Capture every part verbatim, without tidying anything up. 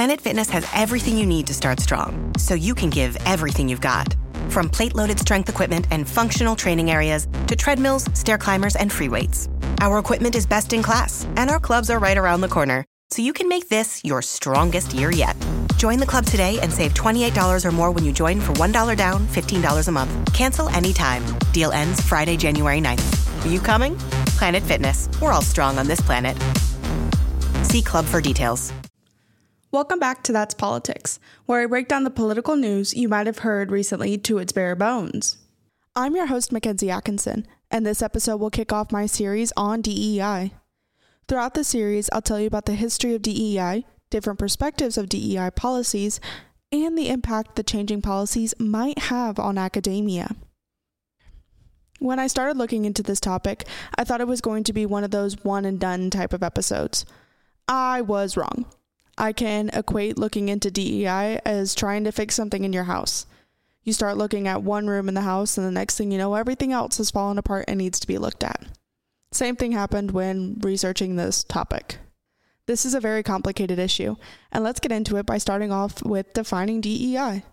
Planet Fitness has everything you need to start strong, so you can give everything you've got. From plate-loaded strength equipment and functional training areas to treadmills, stair climbers, and free weights. Our equipment is best in class, and our clubs are right around the corner, so you can make this your strongest year yet. Join the club today and save twenty-eight dollars or more when you join for one dollar down, fifteen dollars a month. Cancel anytime. Deal ends Friday, January ninth. Are you coming? Planet Fitness. We're all strong on this planet. See club for details. Welcome back to That's Politics, where I break down the political news you might have heard recently to its bare bones. I'm your host, Mackenzie Atkinson, and this episode will kick off my series on D E I. Throughout the series, I'll tell you about the history of D E I, different perspectives of D E I policies, and the impact the changing policies might have on academia. When I started looking into this topic, I thought it was going to be one of those one and done type of episodes. I was wrong. I can equate looking into D E I as trying to fix something in your house. You start looking at one room in the house, and the next thing you know, everything else has fallen apart and needs to be looked at. Same thing happened when researching this topic. This is a very complicated issue, and let's get into it by starting off with defining D E I.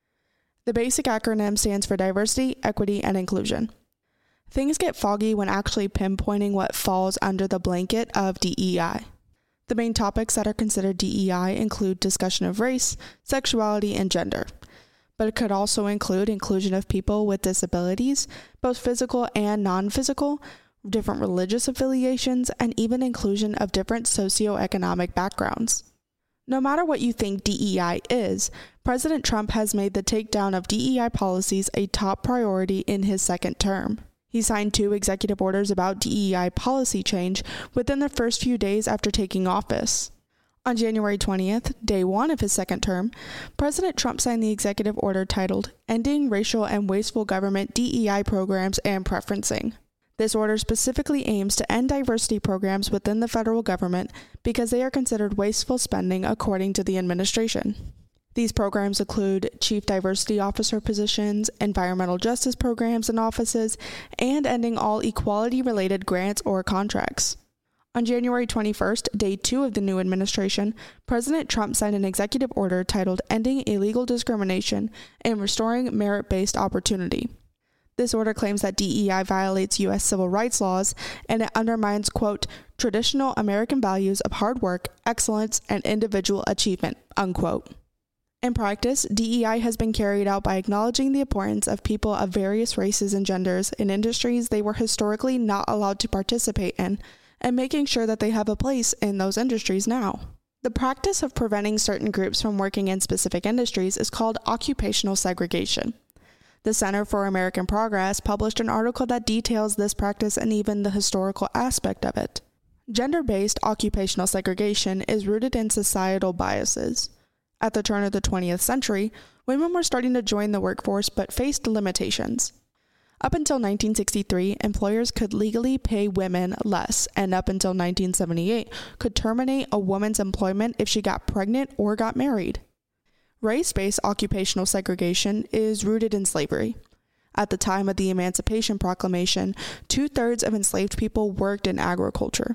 The basic acronym stands for diversity, equity, and inclusion. Things get foggy when actually pinpointing what falls under the blanket of D E I. The main topics that are considered D E I include discussion of race, sexuality, and gender. But it could also include inclusion of people with disabilities, both physical and non-physical, different religious affiliations, and even inclusion of different socioeconomic backgrounds. No matter what you think D E I is, President Trump has made the takedown of D E I policies a top priority in his second term. He signed two executive orders about D E I policy change within the first few days after taking office. On January twentieth, day one of his second term, President Trump signed the executive order titled Ending Racial and Wasteful Government D E I Programs and Preferencing. This order specifically aims to end diversity programs within the federal government because they are considered wasteful spending according to the administration. These programs include Chief Diversity Officer positions, environmental justice programs and offices, and ending all equality-related grants or contracts. On January twenty-first, day two of the new administration, President Trump signed an executive order titled Ending Illegal Discrimination and Restoring Merit-Based Opportunity. This order claims that D E I violates U S civil rights laws and it undermines, quote, traditional American values of hard work, excellence, and individual achievement, unquote. In practice, D E I has been carried out by acknowledging the importance of people of various races and genders in industries they were historically not allowed to participate in, and making sure that they have a place in those industries now. The practice of preventing certain groups from working in specific industries is called occupational segregation. The Center for American Progress published an article that details this practice and even the historical aspect of it. Gender-based occupational segregation is rooted in societal biases. At the turn of the twentieth century, women were starting to join the workforce but faced limitations. Up until nineteen sixty-three, employers could legally pay women less, and up until nineteen seventy-eight, could terminate a woman's employment if she got pregnant or got married. Race-based occupational segregation is rooted in slavery. At the time of the Emancipation Proclamation, two-thirds of enslaved people worked in agriculture.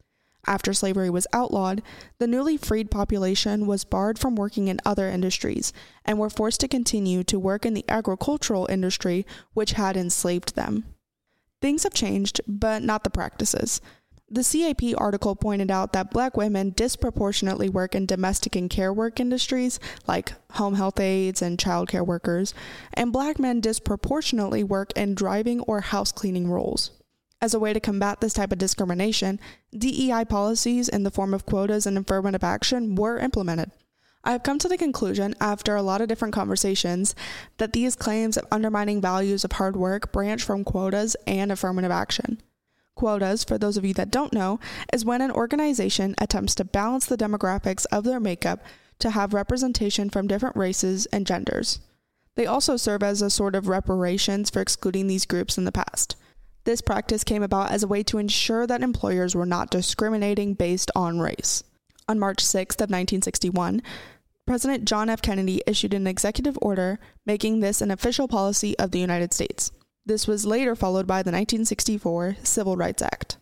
After slavery was outlawed, the newly freed population was barred from working in other industries and were forced to continue to work in the agricultural industry, which had enslaved them. Things have changed, but not the practices. The C A P article pointed out that Black women disproportionately work in domestic and care work industries like home health aides and child care workers, and Black men disproportionately work in driving or house cleaning roles. As a way to combat this type of discrimination, D E I policies in the form of quotas and affirmative action were implemented. I have come to the conclusion, after a lot of different conversations, that these claims of undermining values of hard work branch from quotas and affirmative action. Quotas, for those of you that don't know, is when an organization attempts to balance the demographics of their makeup to have representation from different races and genders. They also serve as a sort of reparations for excluding these groups in the past. This practice came about as a way to ensure that employers were not discriminating based on race. On March sixth of nineteen sixty-one, President John F. Kennedy issued an executive order making this an official policy of the United States. This was later followed by the nineteen sixty-four Civil Rights Act.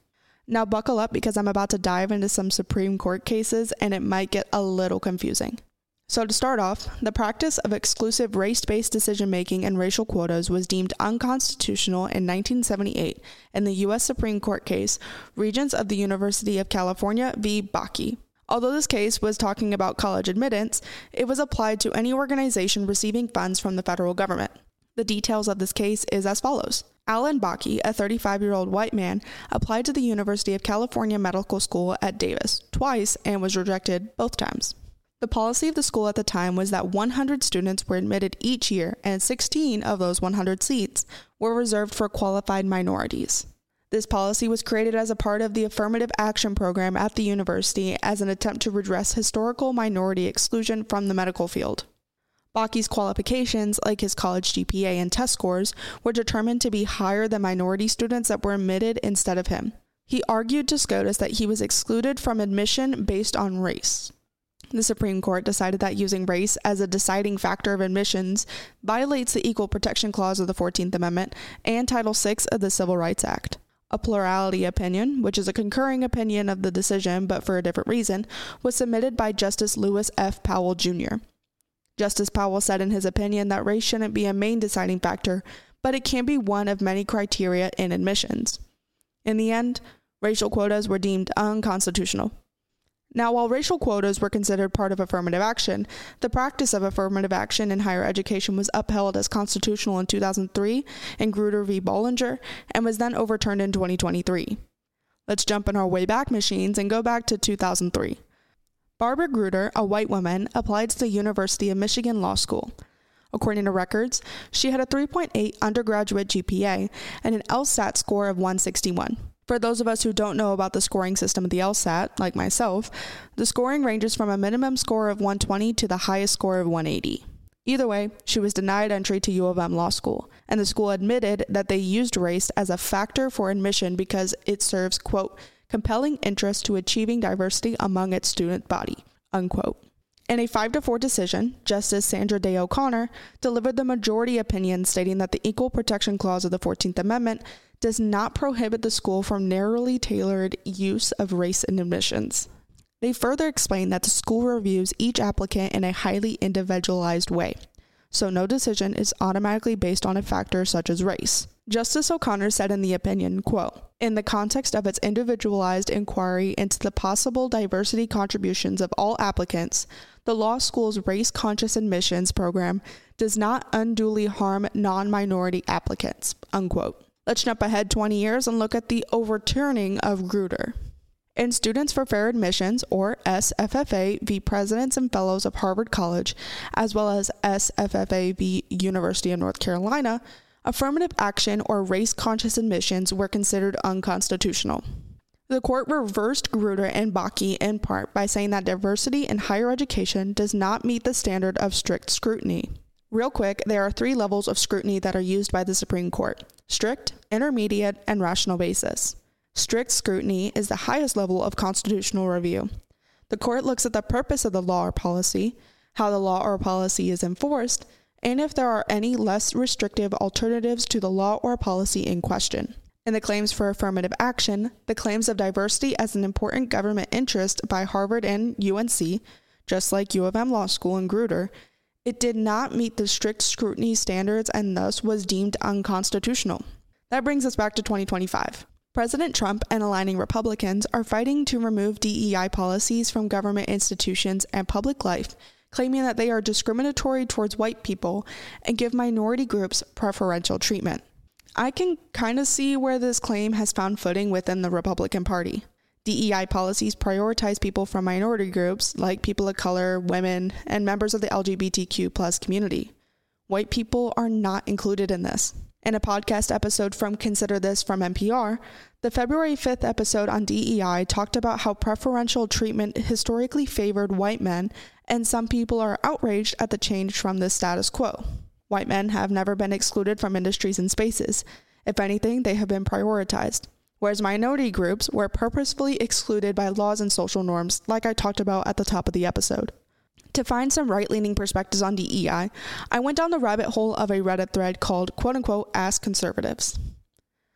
Now buckle up because I'm about to dive into some Supreme Court cases and it might get a little confusing. So to start off, the practice of exclusive race-based decision-making and racial quotas was deemed unconstitutional in nineteen seventy-eight in the U S Supreme Court case, Regents of the University of California v. Bakke. Although this case was talking about college admittance, it was applied to any organization receiving funds from the federal government. The details of this case is as follows. Alan Bakke, a thirty-five-year-old white man, applied to the University of California Medical School at Davis twice and was rejected both times. The policy of the school at the time was that one hundred students were admitted each year, and sixteen of those one hundred seats were reserved for qualified minorities. This policy was created as a part of the affirmative action program at the university as an attempt to redress historical minority exclusion from the medical field. Bakke's qualifications, like his college G P A and test scores, were determined to be higher than minority students that were admitted instead of him. He argued to SCOTUS that he was excluded from admission based on race. The Supreme Court decided that using race as a deciding factor of admissions violates the Equal Protection Clause of the fourteenth Amendment and Title six of the Civil Rights Act. A plurality opinion, which is a concurring opinion of the decision but for a different reason, was submitted by Justice Lewis F. Powell, Junior Justice Powell said in his opinion that race shouldn't be a main deciding factor, but it can be one of many criteria in admissions. In the end, racial quotas were deemed unconstitutional. Now, while racial quotas were considered part of affirmative action, the practice of affirmative action in higher education was upheld as constitutional in two thousand three in Grutter v. Bollinger and was then overturned in twenty twenty-three. Let's jump in our Wayback Machines and go back to two thousand three. Barbara Grutter, a white woman, applied to the University of Michigan Law School. According to records, she had a three point eight undergraduate G P A and an LSAT score of one sixty-one. For those of us who don't know about the scoring system of the LSAT, like myself, the scoring ranges from a minimum score of one twenty to the highest score of one eighty. Either way, she was denied entry to U of M Law School, and the school admitted that they used race as a factor for admission because it serves, quote, compelling interest to achieving diversity among its student body, unquote. In a five to four decision, Justice Sandra Day O'Connor delivered the majority opinion stating that the Equal Protection Clause of the fourteenth Amendment does not prohibit the school from narrowly tailored use of race in admissions. They further explained that the school reviews each applicant in a highly individualized way, so no decision is automatically based on a factor such as race. Justice O'Connor said in the opinion, quote, in the context of its individualized inquiry into the possible diversity contributions of all applicants, the law school's race-conscious admissions program does not unduly harm non-minority applicants, unquote. Let's jump ahead twenty years and look at the overturning of Grutter. In Students for Fair Admissions, or S F F A v. Presidents and Fellows of Harvard College, as well as S F F A v. University of North Carolina, affirmative action or race-conscious admissions were considered unconstitutional. The court reversed Grutter and Bakke in part by saying that diversity in higher education does not meet the standard of strict scrutiny. Real quick, there are three levels of scrutiny that are used by the Supreme Court: strict, intermediate, and rational basis. Strict scrutiny is the highest level of constitutional review. The court looks at the purpose of the law or policy, how the law or policy is enforced, and if there are any less restrictive alternatives to the law or policy in question. In the claims for affirmative action, the claims of diversity as an important government interest by Harvard and U N C, just like U of M Law School and Grutter, it did not meet the strict scrutiny standards and thus was deemed unconstitutional. That brings us back to twenty twenty-five. President Trump and aligning Republicans are fighting to remove D E I policies from government institutions and public life, claiming that they are discriminatory towards white people and give minority groups preferential treatment. I can kind of see where this claim has found footing within the Republican Party. D E I policies prioritize people from minority groups like people of color, women, and members of the L G B T Q plus community. White people are not included in this. In a podcast episode from Consider This from N P R, the February fifth episode on D E I talked about how preferential treatment historically favored white men, and some people are outraged at the change from this status quo. White men have never been excluded from industries and spaces. If anything, they have been prioritized, whereas minority groups were purposefully excluded by laws and social norms, like I talked about at the top of the episode. To find some right-leaning perspectives on D E I, I went down the rabbit hole of a Reddit thread called quote-unquote Ask Conservatives.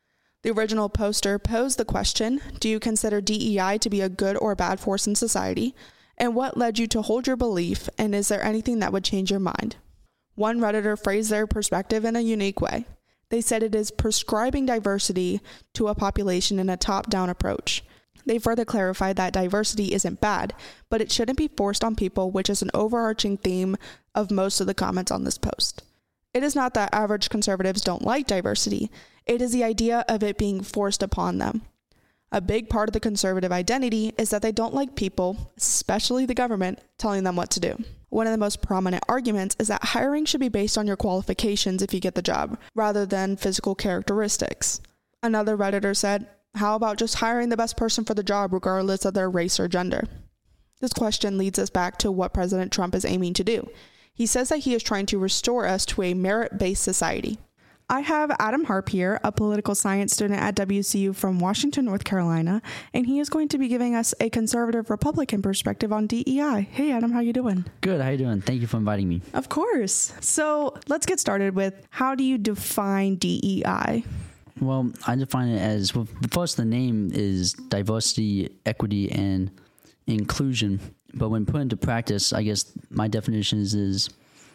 The original poster posed the question, do you consider D E I to be a good or bad force in society? And what led you to hold your belief? And is there anything that would change your mind? One Redditor phrased their perspective in a unique way. They said it is prescribing diversity to a population in a top-down approach. They further clarified that diversity isn't bad, but it shouldn't be forced on people, which is an overarching theme of most of the comments on this post. It is not that average conservatives don't like diversity. It is the idea of it being forced upon them. A big part of the conservative identity is that they don't like people, especially the government, telling them what to do. One of the most prominent arguments is that hiring should be based on your qualifications if you get the job, rather than physical characteristics. Another Redditor said, how about just hiring the best person for the job regardless of their race or gender? This question leads us back to what President Trump is aiming to do. He says that he is trying to restore us to a merit-based society. I have Adam Harp here, a political science student at W C U from Washington, North Carolina, and he is going to be giving us a conservative Republican perspective on D E I. Hey, Adam, how you doing? Good. How you doing? Thank you for inviting me. Of course. So let's get started with, how do you define D E I? Well, I define it as, well, first, the name is diversity, equity, and inclusion. But when put into practice, I guess my definition is, is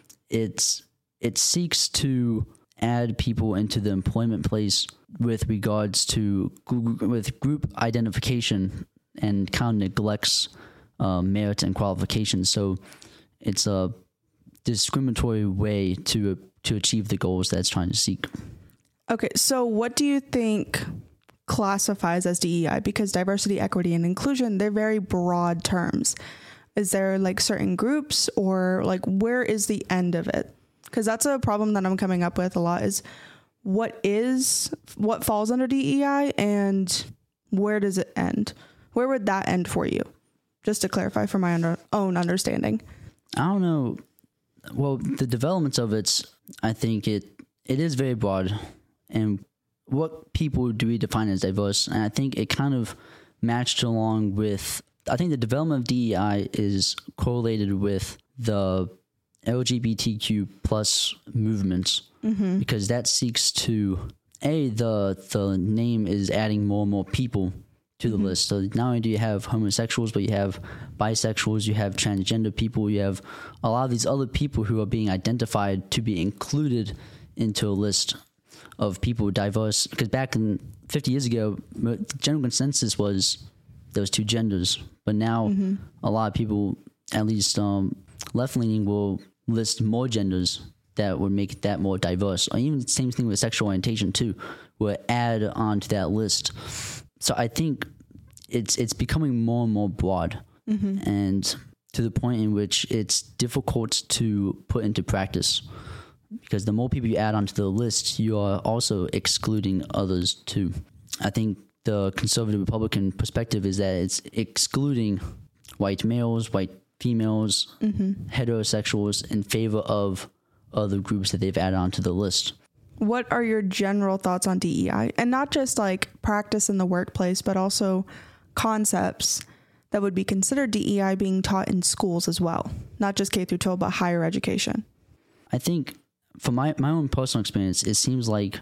it's it seeks to add people into the employment place with regards to with group identification and kind of neglects uh, merit and qualifications. So it's a discriminatory way to to achieve the goals that it's trying to seek. Okay, so what do you think classifies as D E I? Because diversity, equity, and inclusion, they're very broad terms. Is there like certain groups, or like where is the end of it? Because that's a problem that I'm coming up with a lot, is what is, what falls under D E I and where does it end? Where would that end for you? Just to clarify for my under, own understanding. I don't know. Well, the developments of it, I think it it is very broad. And what people do we define as diverse? And I think it kind of matched along with, I think the development of D E I is correlated with the L G B T Q plus movements, mm-hmm. because that seeks to, A, the the name is adding more and more people to the mm-hmm. list. So not only do you have homosexuals, but you have bisexuals, you have transgender people, you have a lot of these other people who are being identified to be included into a list of people diverse. Because back in fifty years ago, the general consensus was there was two genders, but now mm-hmm. a lot of people, at least um, left-leaning, will list more genders that would make that more diverse. Or even the same thing with sexual orientation too, will add on to that list. So I think it's it's becoming more and more broad, mm-hmm. and to the point in which it's difficult to put into practice. Because the more people you add onto the list, you are also excluding others too. I think the conservative Republican perspective is that it's excluding white males, white females, mm-hmm. heterosexuals in favor of other groups that they've added onto the list. What are your general thoughts on D E I? And not just like practice in the workplace, but also concepts that would be considered D E I being taught in schools as well. Not just K through twelve, but higher education. I think from my, my own personal experience, it seems like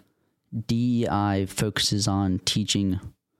D E I focuses on teaching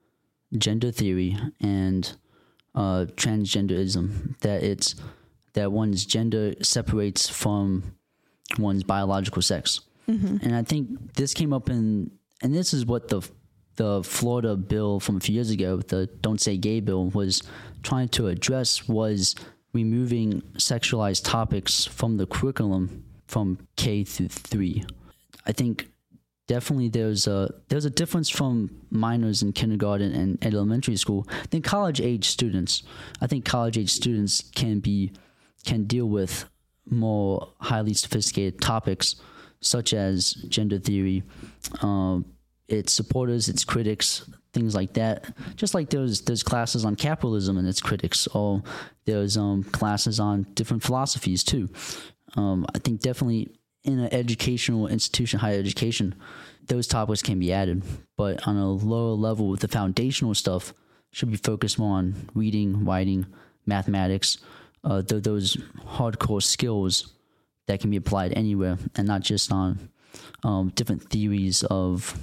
gender theory and uh, transgenderism, that it's that one's gender separates from one's biological sex. Mm-hmm. And I think this came up in, and this is what the the Florida bill from a few years ago, the Don't Say Gay bill, was trying to address, was removing sexualized topics from the curriculum from K through three. I think definitely there's a there's a difference from minors in kindergarten and elementary school. I think college age students, I think college age students can be can deal with more highly sophisticated topics such as gender theory, uh, its supporters, its critics, things like that. Just like there's there's classes on capitalism and its critics, or there's um, classes on different philosophies too. Um, I think definitely in an educational institution, higher education, those topics can be added. But on a lower level, with the foundational stuff, should be focused more on reading, writing, mathematics, uh, th- those hardcore skills that can be applied anywhere, and not just on um, different theories of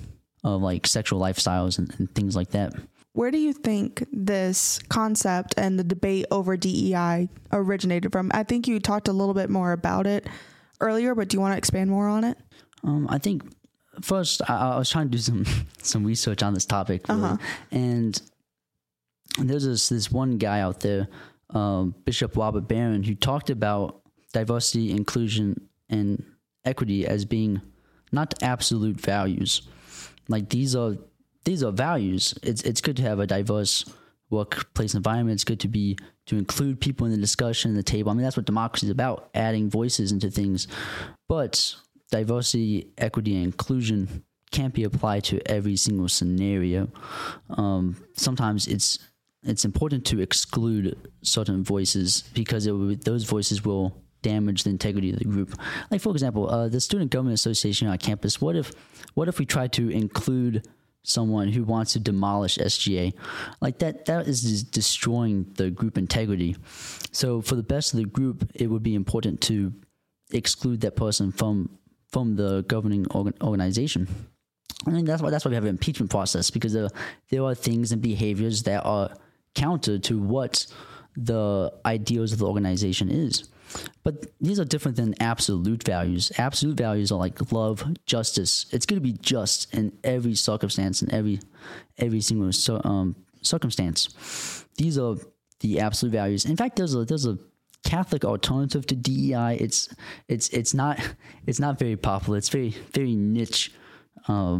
of like sexual lifestyles and, and things like that. Where do you think this concept and the debate over D E I originated from? I think you talked a little bit more about it earlier, but do you want to expand more on it? Um, I think first I, I was trying to do some some research on this topic, really. uh-huh. and there's this this one guy out there, um, Bishop Robert Barron, who talked about diversity, inclusion, and equity as being not absolute values. Like these are these are values. It's it's good to have a diverse workplace environment. It's good to be to include people in the discussion, the table. I mean, that's what democracy is about: adding voices into things. But diversity, equity, and inclusion can't be applied to every single scenario. Um, sometimes it's it's important to exclude certain voices because it will, those voices will damage the integrity of the group. Like, for example, uh, the Student Government Association on campus, what if what if we try to include someone who wants to demolish S G A? Like that that is just destroying the group integrity. So for the best of the group, it would be important to exclude that person from from the governing organ- organization. I mean, that's why that's why we have an impeachment process, because there, there are things and behaviors that are counter to what the ideals of the organization is. But these are different than absolute values. Absolute values are like love, justice. It's going to be just in every circumstance, in every every single um, circumstance. These are the absolute values. In fact, there's a there's a Catholic alternative to D E I. It's it's it's not it's not very popular. It's very very niche uh,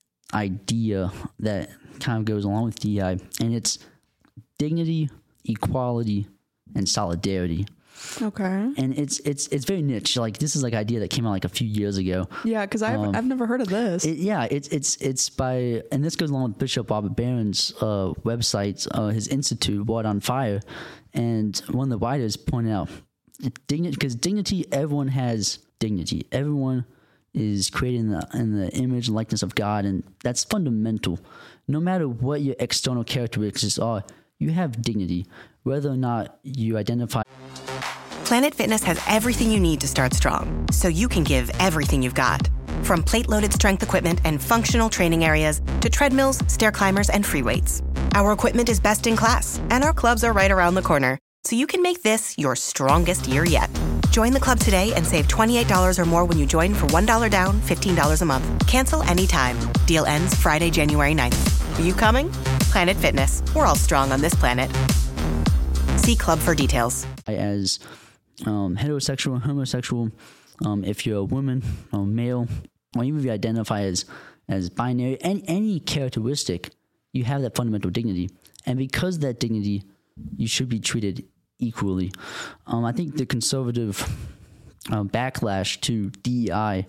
idea that kind of goes along with D E I, and it's dignity, equality, and solidarity. Okay. And it's it's it's very niche. Like, this is like an idea that came out like a few years ago. Yeah, because I've um, I've never heard of this. It, yeah, it's it's it's by, and this goes along with Bishop Robert Barron's uh, website, uh, his institute, Word on Fire, and one of the writers pointed out dignity, because dignity, everyone has dignity. Everyone is created in the in the image and likeness of God, and that's fundamental. No matter what your external characteristics are, you have dignity, whether or not you identify. Planet Fitness has everything you need to start strong, so you can give everything you've got. From plate-loaded strength equipment and functional training areas to treadmills, stair climbers, and free weights. Our equipment is best in class, and our clubs are right around the corner, so you can make this your strongest year yet. Join the club today and save twenty-eight dollars or more when you join for one dollar down, fifteen dollars a month. Cancel anytime. Deal ends Friday, January ninth. Are you coming? Planet Fitness. We're all strong on this planet. See club for details. As um, heterosexual, homosexual, um, if you're a woman or male, or even if you identify as as binary, any, any characteristic, you have that fundamental dignity. And because of that dignity, you should be treated equally. Um, I think the conservative uh, backlash to D E I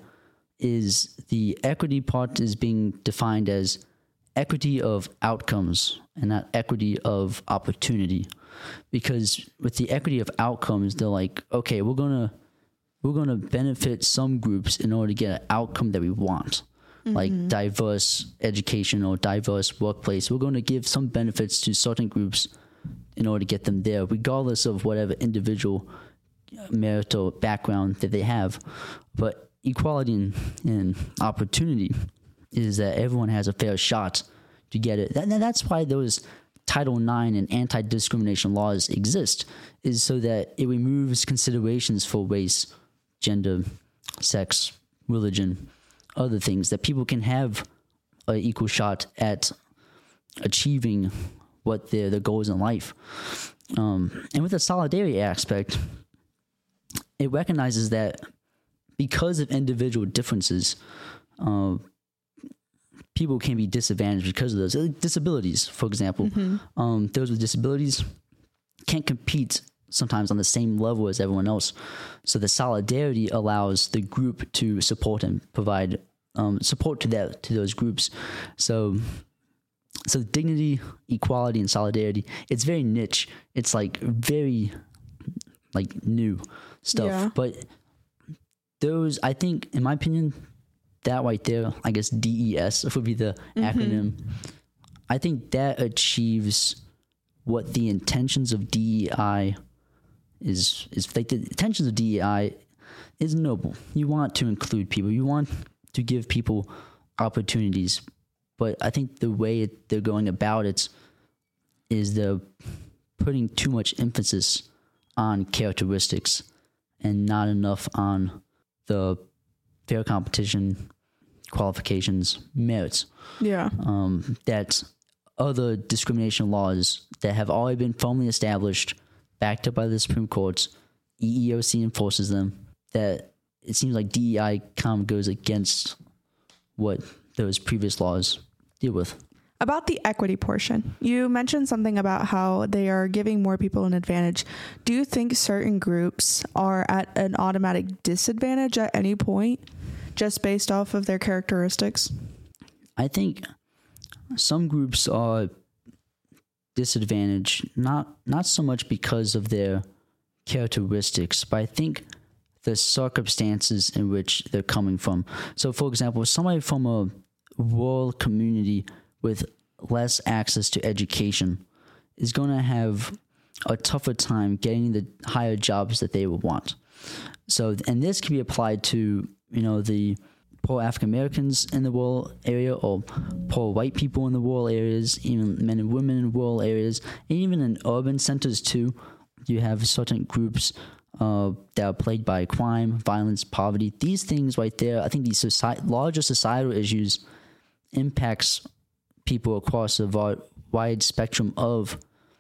is the equity part is being defined as equity of outcomes and not equity of opportunity. Because with the equity of outcomes, they're like, okay, we're gonna we're gonna benefit some groups in order to get an outcome that we want, mm-hmm. like diverse education or diverse workplace. We're going to give some benefits to certain groups in order to get them there, regardless of whatever individual merit or background that they have. But equality and, and opportunity is that everyone has a fair shot to get it. That, that's why those Title nine and anti-discrimination laws exist, is so that it removes considerations for race, gender, sex, religion, other things, that people can have an equal shot at achieving what their, their goals in life. Um, and with the solidarity aspect, it recognizes that because of individual differences, uh, people can be disadvantaged because of those. Disabilities, for example. Mm-hmm. Um, those with disabilities can't compete sometimes on the same level as everyone else. So the solidarity allows the group to support and provide um, support to that to those groups. So, so dignity, equality, and solidarity, it's very niche. It's like very like new stuff. Yeah. But those, I think, in my opinion, that right there, I guess D E S would be the mm-hmm. acronym. I think that achieves what the intentions of D E I is. Is like the intentions of D E I is noble. You want to include people. You want to give people opportunities But I think the way it, they're going about it is they're putting too much emphasis on characteristics and not enough on the fair competition, qualifications, merits. Yeah. Um, that other discrimination laws that have already been firmly established, backed up by the Supreme Court, E E O C enforces them, that it seems like D E I kind of goes against what those previous laws deal with. About the equity portion, you mentioned something about how they are giving more people an advantage. Do you think certain groups are at an automatic disadvantage at any point just based off of their characteristics? I think some groups are disadvantaged, not not so much because of their characteristics, but I think the circumstances in which they're coming from. So, for example, somebody from a rural community with less access to education is going to have a tougher time getting the higher jobs that they would want. So, and this can be applied to, you know, the poor African Americans in the rural area, or poor white people in the rural areas, even men and women in rural areas, and even in urban centers too. You have certain groups uh, that are plagued by crime, violence, poverty. These things right there, I think these society, larger societal issues impacts people across a wide spectrum of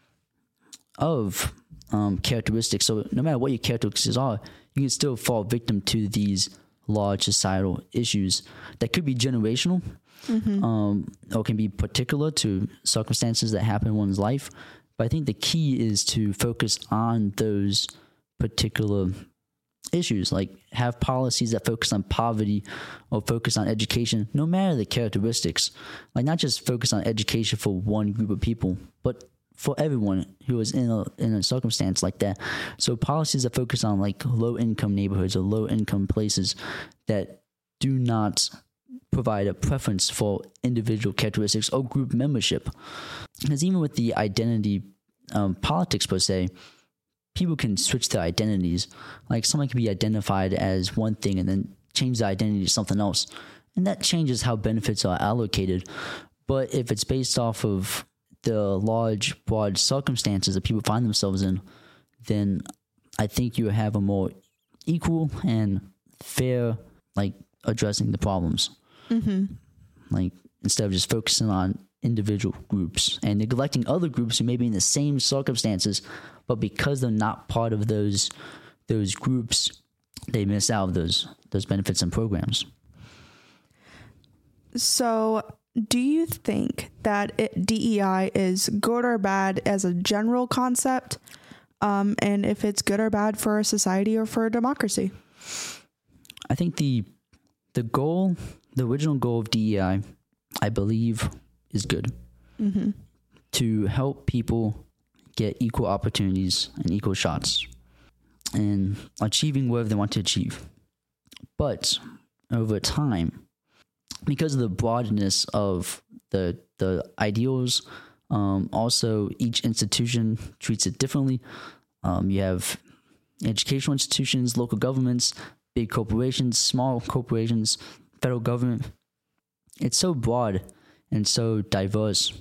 of um, characteristics. So no matter what your characteristics are, you can still fall victim to these large societal issues that could be generational, mm-hmm. um, or can be particular to circumstances that happen in one's life. But I think the key is to focus on those particular issues, like have policies that focus on poverty or focus on education, no matter the characteristics. Like not just focus on education for one group of people, but for everyone who is in a in a circumstance like that. So policies that focus on like low income neighborhoods or low income places that do not provide a preference for individual characteristics or group membership. Because even with the identity um, politics per se, people can switch their identities. Like someone can be identified as one thing and then change their identity to something else. And that changes how benefits are allocated. But if it's based off of the large, broad circumstances that people find themselves in, then I think you have a more equal and fair, like, addressing the problems. Mm-hmm. Like, instead of just focusing on individual groups and neglecting other groups who may be in the same circumstances, but because they're not part of those those groups, they miss out of those those benefits and programs. So, do you think that it, D E I is good or bad as a general concept? Um, and if it's good or bad for a society or for a democracy? I think the the goal, the original goal of D E I, I believe, is good. Mm-hmm. To help people get equal opportunities and equal shots and achieving whatever they want to achieve. But over time, because of the broadness of the the ideals, um, also each institution treats it differently. Um, you have educational institutions, local governments, big corporations, small corporations, federal government. It's so broad and so diverse.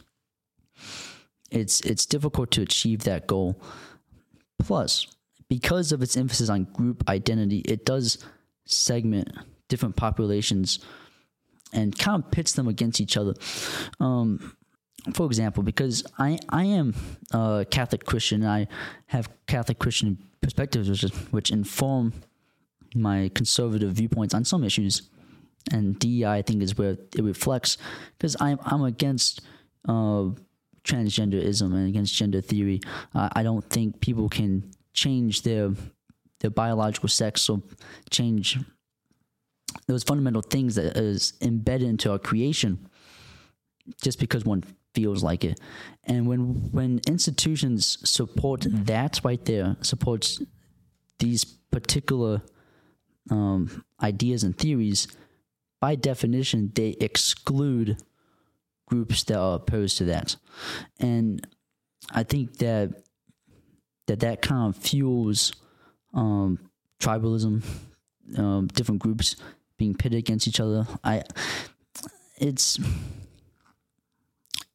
It's it's difficult to achieve that goal. Plus, because of its emphasis on group identity, it does segment different populations and kind of pits them against each other. Um, for example, because I, I am a Catholic Christian, I have Catholic Christian perspectives which, which inform my conservative viewpoints on some issues. And D E I, I think, is where it reflects, because I'm, I'm against uh, transgenderism and against gender theory. Uh, I don't think people can change their their biological sex or change those fundamental things that is embedded into our creation just because one feels like it. And when when institutions support that right there, supports these particular um, ideas and theories, by definition, they exclude groups that are opposed to that. And I think that that, that kind of fuels um, tribalism, um, different groups being pitted against each other. I, it's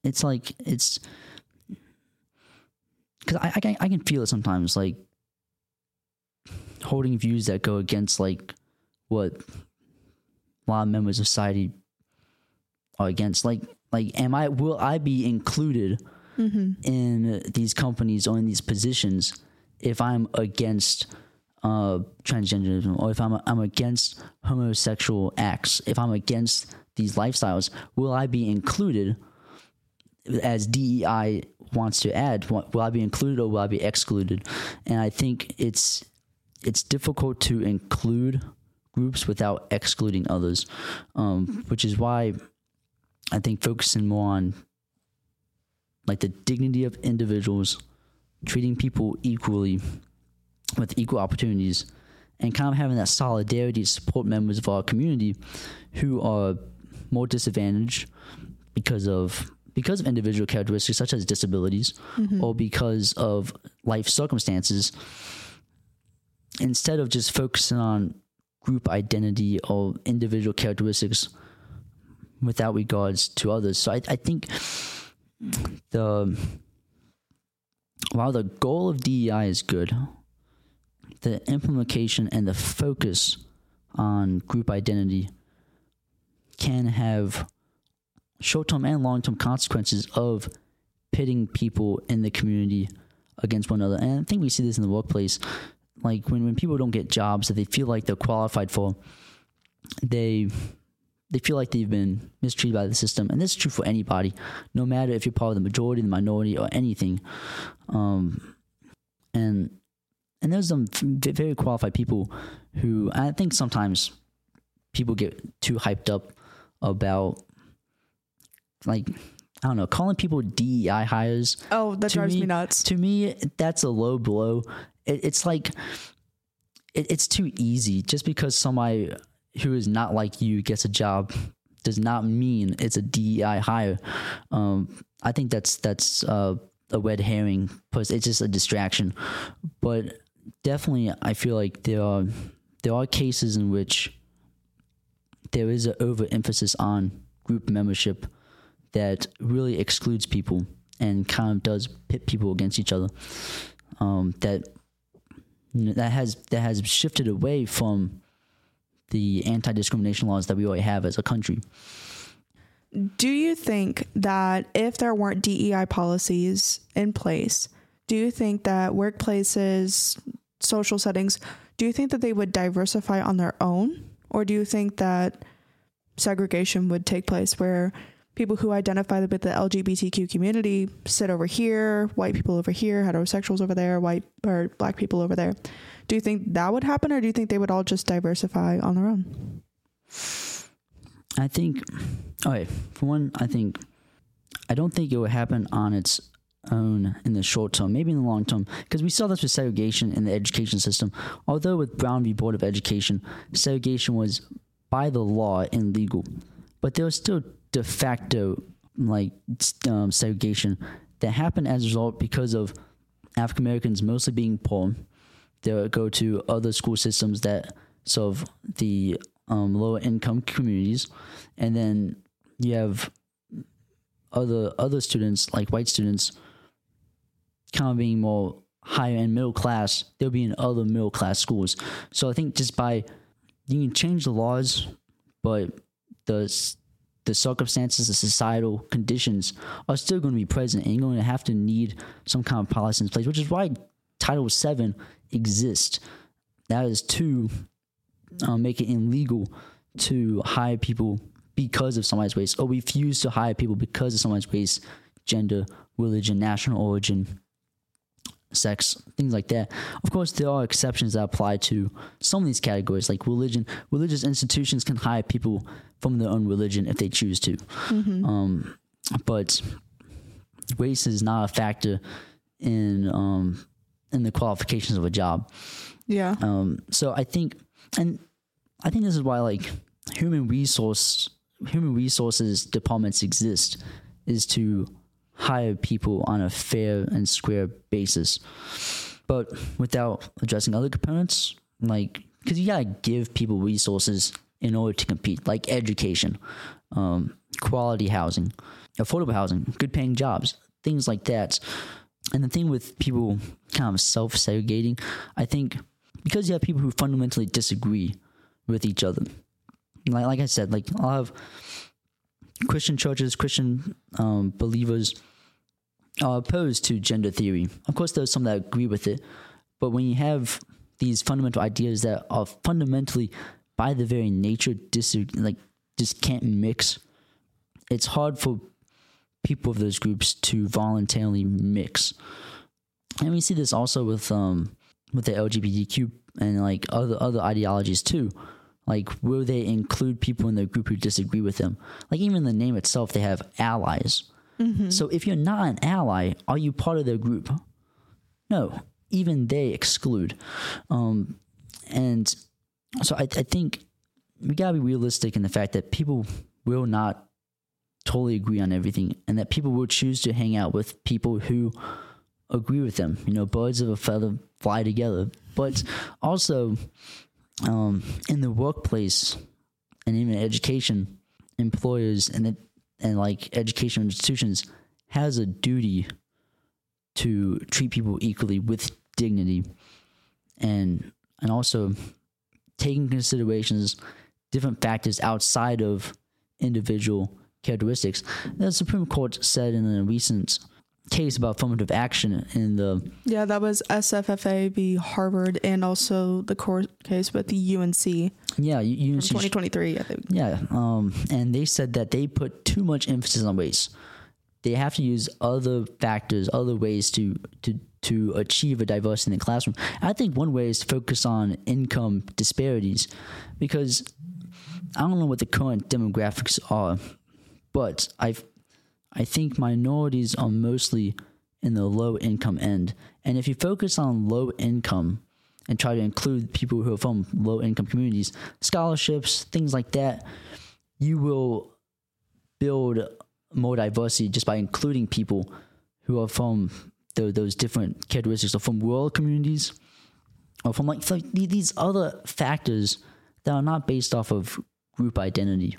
it's like it's because I, I can I can feel it sometimes, like holding views that go against like what a lot of members of society are against. Like like am I will I be included mm-hmm. in these companies or in these positions if I'm against uh, transgenderism, or if I'm I'm against homosexual acts, if I'm against these lifestyles, will I be included as D E I wants to add? Will I be included or will I be excluded? And I think it's it's difficult to include groups without excluding others, um, which is why I think focusing more on like the dignity of individuals, treating people equally with equal opportunities, and kind of having that solidarity to support members of our community who are more disadvantaged because of because of individual characteristics such as disabilities mm-hmm. or because of life circumstances, instead of just focusing on group identity or individual characteristics without regards to others. So I, I think the while the goal of D E I is good, the implementation and the focus on group identity can have short-term and long-term consequences of pitting people in the community against one another. And I think we see this in the workplace. Like when, when people don't get jobs that they feel like they're qualified for, they they feel like they've been mistreated by the system. And this is true for anybody, no matter if you're part of the majority, the minority, or anything. Um, and and there's some very qualified people who I think sometimes people get too hyped up about, like, I don't know, calling people D E I hires. Oh, that drives me, me nuts. To me, that's a low blow. It, it's like, it, it's too easy. Just because somebody who is not like you gets a job does not mean it's a D E I hire. Um, I think that's that's uh, a red herring, because it's just a distraction. But definitely, I feel like there are there are cases in which there is an overemphasis on group membership that really excludes people and kind of does pit people against each other. Um, that that has that has shifted away from the anti-discrimination laws that we already have as a country. Do you think that if there weren't D E I policies in place, do you think that workplaces, social settings, do you think that they would diversify on their own? Or do you think that segregation would take place where people who identify with the L G B T Q community sit over here, white people over here, heterosexuals over there, white or black people over there? Do you think that would happen, or do you think they would all just diversify on their own? I think, okay, for one, I think, I don't think it would happen on its own in the short term, maybe in the long term, because we saw this with segregation in the education system. Although with Brown v. Board of Education, segregation was by the law illegal, but there was still de facto like um, segregation that happened as a result because of African Americans mostly being poor. They would go to other school systems that serve the um, lower income communities, and then you have other other students like white students kind of being more higher and middle class. They'll be in other middle class schools. So I think just by you can change the laws, but the the circumstances, the societal conditions are still going to be present, and you're going to have to need some kind of policy in place, which is why Title seven exists. That is to uh, make it illegal to hire people because of somebody's race, or refuse to hire people because of somebody's race, gender, religion, national origin, sex, things like that. Of course, there are exceptions that apply to some of these categories, like religion. Religious institutions can hire people from their own religion if they choose to. Mm-hmm. Um, but race is not a factor in um, in the qualifications of a job. Yeah. Um, so I think, and I think this is why like human resource human resources departments exist, is to hire people on a fair and square basis, but without addressing other components, like, because you gotta give people resources in order to compete, like education, um, quality housing, affordable housing, good paying jobs, things like that. And the thing with people kind of self-segregating, I think because you have people who fundamentally disagree with each other. Like, like I said, like I'll have Christian churches, Christian um, believers are opposed to gender theory. Of course, there's some that agree with it. But when you have these fundamental ideas that are fundamentally, by the very nature, dis- like just can't mix, it's hard for people of those groups to voluntarily mix. And we see this also with um with the L G B T Q and like other other ideologies too. Like, will they include people in their group who disagree with them? Like, even the name itself, they have allies. Mm-hmm. So if you're not an ally, are you part of their group? No, even they exclude. Um, and so I, I think we gotta be realistic in the fact that people will not totally agree on everything, and that people will choose to hang out with people who agree with them. You know, birds of a feather fly together. But also, um, in the workplace and even education, employers and the, and like educational institutions has a duty to treat people equally with dignity, and and also taking considerations different factors outside of individual characteristics. The Supreme Court said in a recent case about affirmative action in the yeah that was S F F A v. Harvard, and also the court case with the U N C yeah U N C twenty twenty-three I think yeah um and they said that they put too much emphasis on race. They have to use other factors, other ways to to to achieve a diversity in the classroom. I think one way is to focus on income disparities, because I don't know what the current demographics are, but I I think minorities are mostly in the low income end. And if you focus on low income and try to include people who are from low income communities, scholarships, things like that, you will build more diversity just by including people who are from the, those different characteristics, or from rural communities, or from like, like these other factors that are not based off of group identity.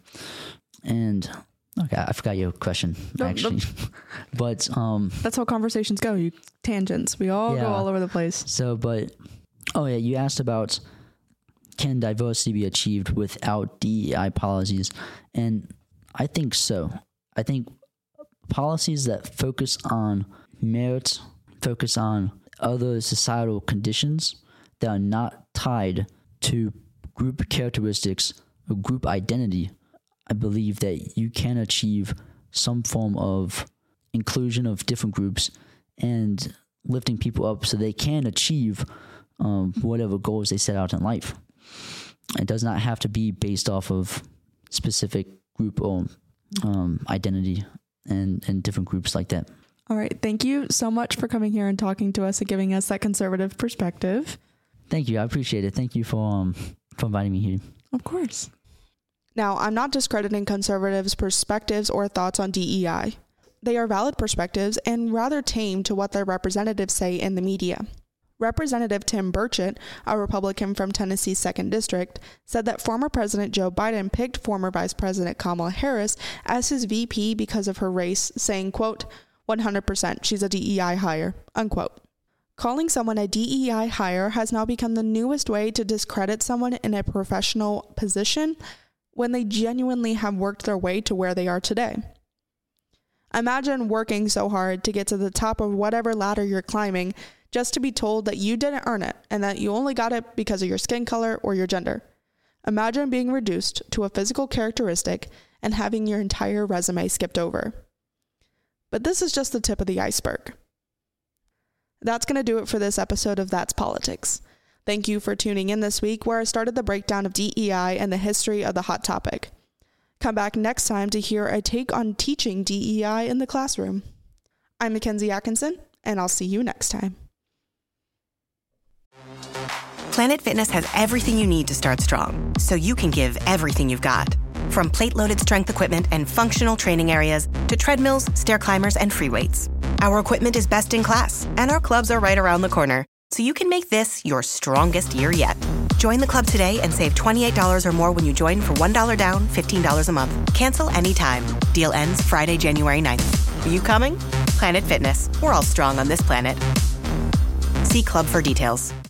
And okay, I forgot your question, nope, actually. Nope. But um, that's how conversations go. You tangents. We all yeah. go all over the place. So, but oh yeah, you asked about can diversity be achieved without D E I policies, and I think so. I think policies that focus on merit, focus on other societal conditions that are not tied to group characteristics or group identity, I believe that you can achieve some form of inclusion of different groups and lifting people up so they can achieve um, whatever goals they set out in life. It does not have to be based off of specific group or um, identity and, and different groups like that. All right. Thank you so much for coming here and talking to us and giving us that conservative perspective. Thank you. I appreciate it. Thank you for um, for inviting me here. Of course. Now, I'm not discrediting conservatives' perspectives or thoughts on D E I. They are valid perspectives and rather tame to what their representatives say in the media. Representative Tim Burchett, a Republican from Tennessee's second District, said that former President Joe Biden picked former Vice President Kamala Harris as his V P because of her race, saying, quote, one hundred percent she's a D E I hire, unquote. Calling someone a D E I hire has now become the newest way to discredit someone in a professional position when they genuinely have worked their way to where they are today. Imagine working so hard to get to the top of whatever ladder you're climbing just to be told that you didn't earn it and that you only got it because of your skin color or your gender. Imagine being reduced to a physical characteristic and having your entire resume skipped over. But this is just the tip of the iceberg. That's going to do it for this episode of That's Politics. Thank you for tuning in this week, where I started the breakdown of D E I and the history of the hot topic. Come back next time to hear a take on teaching D E I in the classroom. I'm Mackenzie Atkinson, and I'll see you next time. Planet Fitness has everything you need to start strong, so you can give everything you've got. From plate-loaded strength equipment and functional training areas to treadmills, stair climbers, and free weights. Our equipment is best in class, and our clubs are right around the corner, so you can make this your strongest year yet. Join the club today and save twenty-eight dollars or more when you join for one dollar down, fifteen dollars a month. Cancel anytime. Deal ends Friday, January ninth. Are you coming? Planet Fitness. We're all strong on this planet. See club for details.